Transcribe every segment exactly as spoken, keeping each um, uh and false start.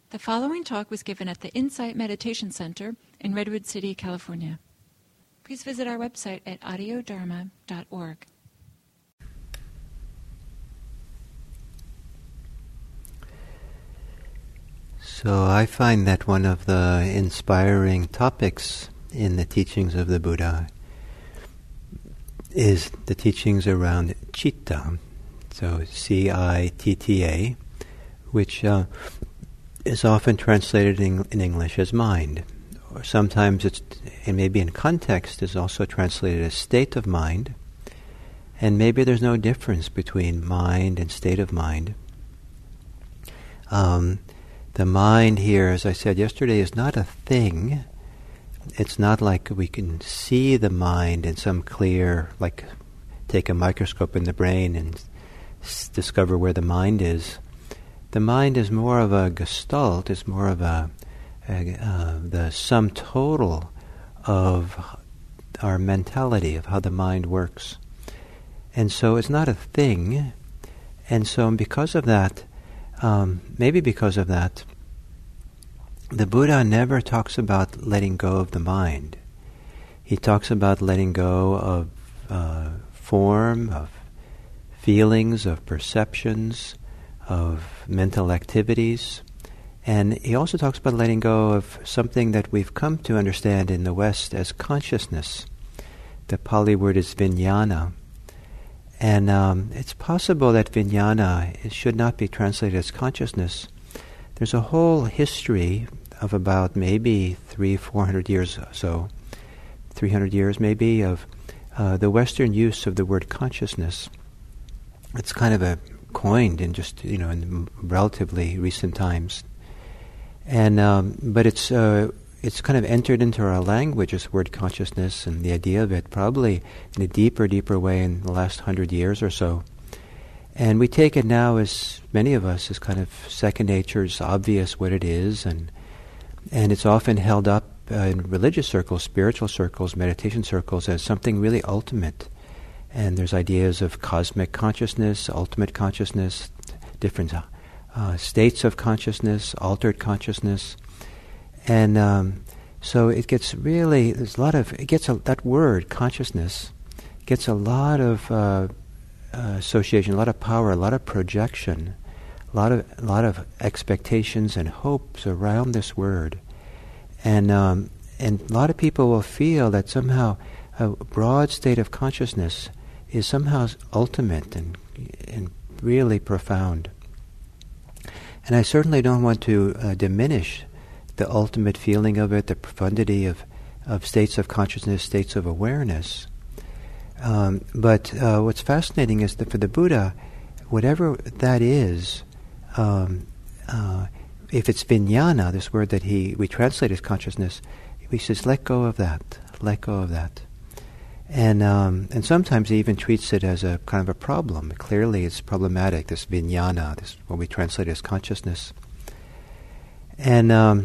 The following talk was given at the Insight Meditation Center in Redwood City, California. Please visit our website at audio dharma dot org. So I find that one of the inspiring topics in the teachings of the Buddha is the teachings around citta, so C I T T A, which uh, is often translated in, in English as mind, or sometimes it's, and maybe in context, is also translated as state of mind, and maybe there's no difference between mind and state of mind. Um, the mind here, as I said yesterday, is not a thing. It's not like we can see the mind in some clear, like take a microscope in the brain and s- discover where the mind is. The mind is more of a gestalt, is more of a, a uh, the sum total of our mentality, of how the mind works. And so it's not a thing. And so because of that, um, maybe because of that, the Buddha never talks about letting go of the mind. He talks about letting go of uh, form, of feelings, of perceptions, of mental activities. And he also talks about letting go of something that we've come to understand in the West as consciousness. The Pali word is vijnana. And um, it's possible that vijnana it should not be translated as consciousness. There's a whole history of about maybe three, four hundred years or so, three hundred years maybe, of uh, the Western use of the word consciousness. It's kind of a coined in just, you know, in relatively recent times. And um, but it's uh, it's kind of entered into our language, this word consciousness, and the idea of it probably in a deeper, deeper way in the last hundred years or so. And we take it now, as many of us, as kind of second nature, it's obvious what it is, and and it's often held up uh, in religious circles, spiritual circles, meditation circles, as something really ultimate. And there's ideas of cosmic consciousness, ultimate consciousness, different uh, states of consciousness, altered consciousness. And um, so it gets really, there's a lot of, it gets a, that word, consciousness, gets a lot of uh, uh, association, a lot of power, a lot of projection, a lot of, a lot of expectations and hopes around this word. And, um, and a lot of people will feel that somehow a broad state of consciousness is somehow ultimate and and really profound. And I certainly don't want to uh, diminish the ultimate feeling of it, the profundity of, of states of consciousness, states of awareness. Um, but uh, what's fascinating is that for the Buddha, whatever that is, um, uh, if it's vijnana, this word that he we translate as consciousness, he says, let go of that, let go of that. And um, and sometimes he even treats it as a kind of a problem. Clearly it's problematic, this vijnana, this what we translate as consciousness. And um,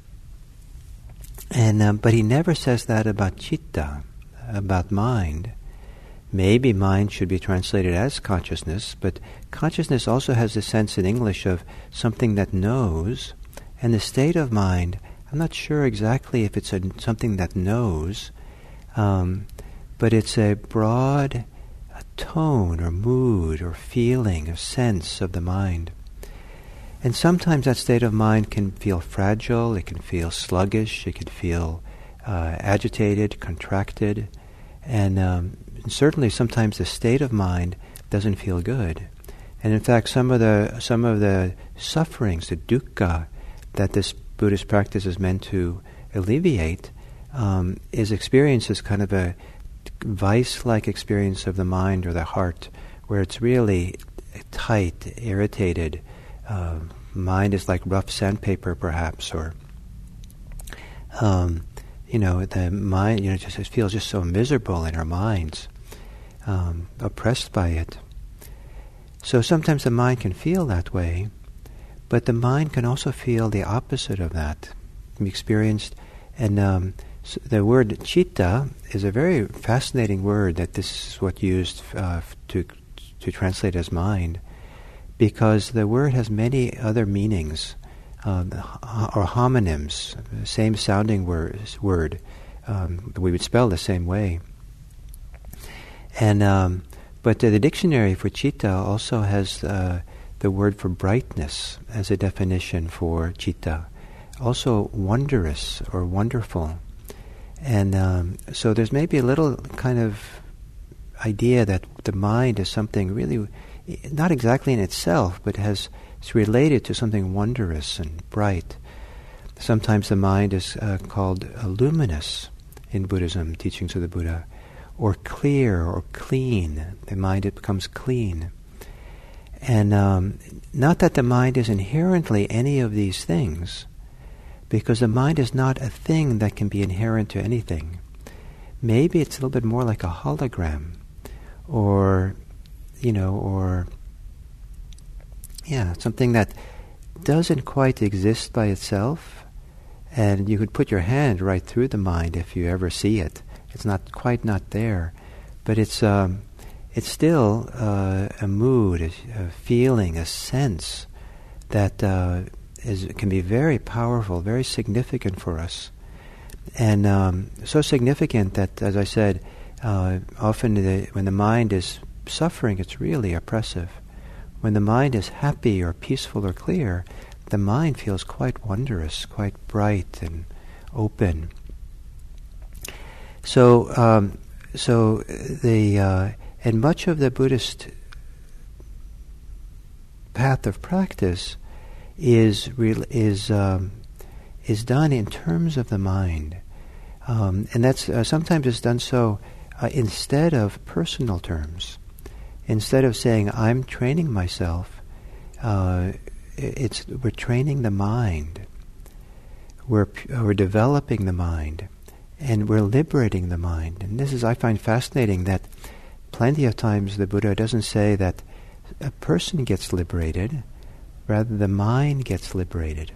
and um, but he never says that about citta, about mind. Maybe mind should be translated as consciousness, but consciousness also has a sense in English of something that knows, and the state of mind, I'm not sure exactly if it's a, something that knows, um, but it's a broad a tone or mood or feeling or sense of the mind. And sometimes that state of mind can feel fragile, it can feel sluggish, it can feel uh, agitated, contracted, and, um, and certainly sometimes the state of mind doesn't feel good. And in fact, some of the some of the sufferings, the dukkha, that this Buddhist practice is meant to alleviate, um, is experienced as kind of a vice-like experience of the mind or the heart, where it's really tight, irritated. Uh, mind is like rough sandpaper, perhaps, or um, you know, the mind. You know, just it feels just so miserable in our minds, um, oppressed by it. So sometimes the mind can feel that way, but the mind can also feel the opposite of that. Can be experienced, and um, so the word citta is a very fascinating word. That this is what used uh, to to translate as mind, because the word has many other meanings. um, or homonyms, same sounding words, word. Um, we would spell the same way. And um, but uh, the dictionary for citta also has uh, the word for brightness as a definition for citta. Also wondrous or wonderful. And um, so there's maybe a little kind of idea that the mind is something really, not exactly in itself, but has it's related to something wondrous and bright. Sometimes the mind is uh, called uh, luminous in Buddhism, teachings of the Buddha, or clear or clean. The mind, it becomes clean. And um, not that the mind is inherently any of these things, because the mind is not a thing that can be inherent to anything. Maybe it's a little bit more like a hologram, or, you know, or, yeah, something that doesn't quite exist by itself, and you could put your hand right through the mind if you ever see it. It's not quite not there, but it's um, it's still uh, a mood, a, a feeling, a sense that uh, is can be very powerful, very significant for us, and um, so significant that, as I said, uh, often the, when the mind is suffering, it's really oppressive. When the mind is happy or peaceful or clear, the mind feels quite wondrous, quite bright and open. So, um, so the uh, and much of the Buddhist path of practice is real, is um, is done in terms of the mind, um, and that's uh, sometimes it's done so uh, instead of personal terms. Instead of saying I'm training myself, uh, it's we're training the mind. We're we're developing the mind. And we're liberating the mind. And this is, I find fascinating that plenty of times the Buddha doesn't say that a person gets liberated, rather the mind gets liberated.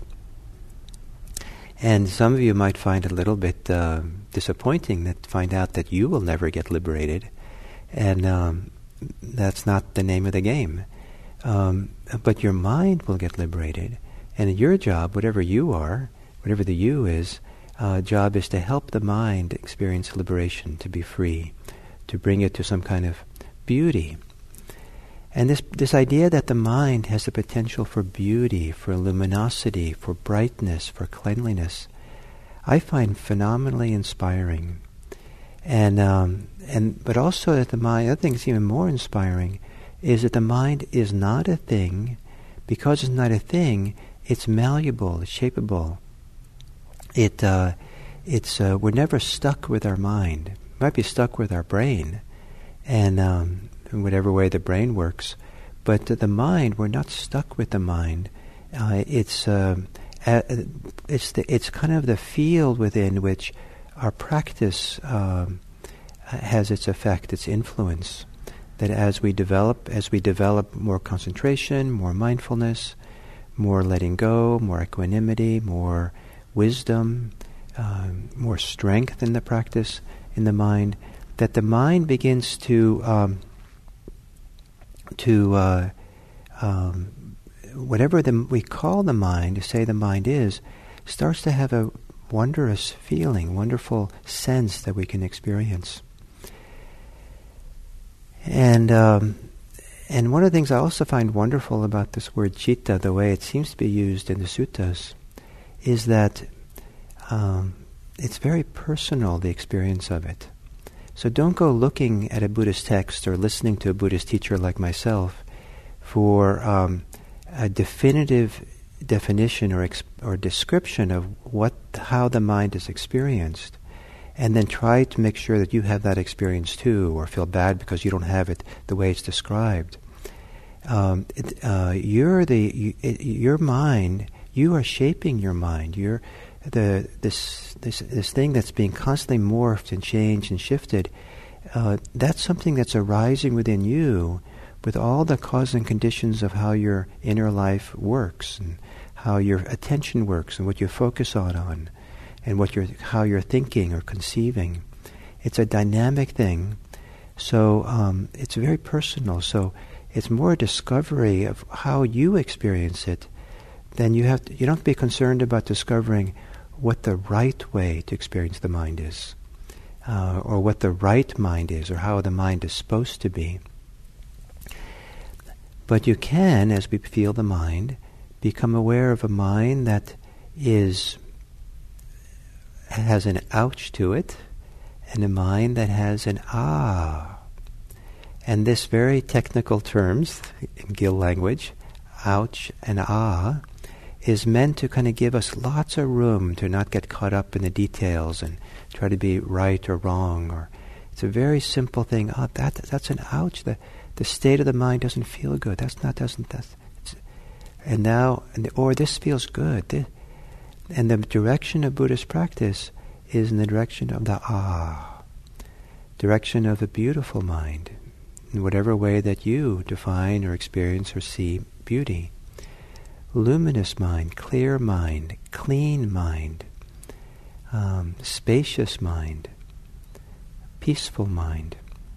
And some of you might find it a little bit uh, disappointing that find out that you will never get liberated. And um, that's not the name of the game. Um, but your mind will get liberated. And your job, whatever you are, whatever the you is, Uh, job is to help the mind experience liberation, to be free, to bring it to some kind of beauty. And this this idea that the mind has the potential for beauty, for luminosity, for brightness, for cleanliness, I find phenomenally inspiring. And um, and but also that the mind, other thing that's even more inspiring, is that the mind is not a thing. Because it's not a thing, it's malleable, it's shapeable. It, uh, it's uh, we're never stuck with our mind. We might be stuck with our brain, and um, in whatever way the brain works. But uh, the mind, we're not stuck with the mind. Uh, it's uh, uh, it's the, it's kind of the field within which our practice um, has its effect, its influence. That as we develop, as we develop more concentration, more mindfulness, more letting go, more equanimity, more wisdom, um, more strength in the practice, in the mind, that the mind begins to um, to uh, um, whatever the, we call the mind, to say the mind is, starts to have a wondrous feeling, wonderful sense that we can experience. And um, and one of the things I also find wonderful about this word citta, the way it seems to be used in the suttas, is that um, it's very personal, the experience of it. So don't go looking at a Buddhist text or listening to a Buddhist teacher like myself for um, a definitive definition or exp- or description of what how the mind is experienced, and then try to make sure that you have that experience too, or feel bad because you don't have it the way it's described. Um, it, uh, you're the you, it, your mind. You are shaping your mind. You're the this this this thing that's being constantly morphed and changed and shifted. Uh, that's something that's arising within you, with all the causes and conditions of how your inner life works, and how your attention works, and what you focus on, on, and what you're how you're thinking or conceiving. It's a dynamic thing, so um, it's very personal. So it's more a discovery of how you experience it, then you have to, you don't have to be concerned about discovering what the right way to experience the mind is, uh, or what the right mind is, or how the mind is supposed to be. But you can, as we feel the mind, become aware of a mind that is has an ouch to it, and a mind that has an ah. And this very technical terms, in Gil language, ouch and ah, is meant to kind of give us lots of room to not get caught up in the details and try to be right or wrong. Or it's a very simple thing. Oh, that that's an ouch. The the state of the mind doesn't feel good. That's not doesn't that. And now, and, or this feels good. This, and the direction of Buddhist practice is in the direction of the ah, direction of a beautiful mind, in whatever way that you define or experience or see beauty. Luminous mind, clear mind, clean mind, um, spacious mind, peaceful mind.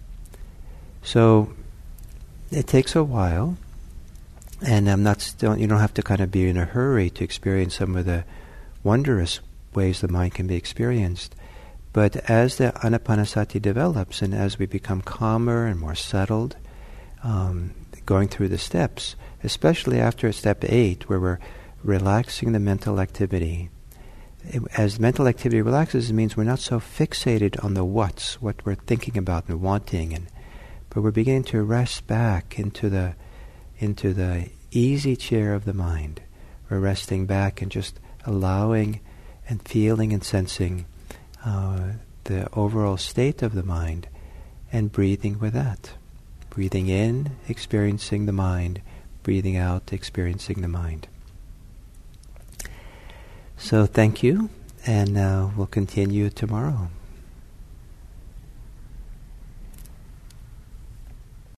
So it takes a while, and I'm not still. You don't have to kind of be in a hurry to experience some of the wondrous ways the mind can be experienced. But as the Anapanasati develops, and as we become calmer and more settled, um, going through the steps, especially after step eight, where we're relaxing the mental activity. It, as mental activity relaxes, it means we're not so fixated on the what's, what we're thinking about and wanting, and but we're beginning to rest back into the into the easy chair of the mind. We're resting back and just allowing and feeling and sensing uh, the overall state of the mind, and breathing with that. Breathing in, experiencing the mind. Breathing out, experiencing the mind. So thank you, and uh, we'll continue tomorrow.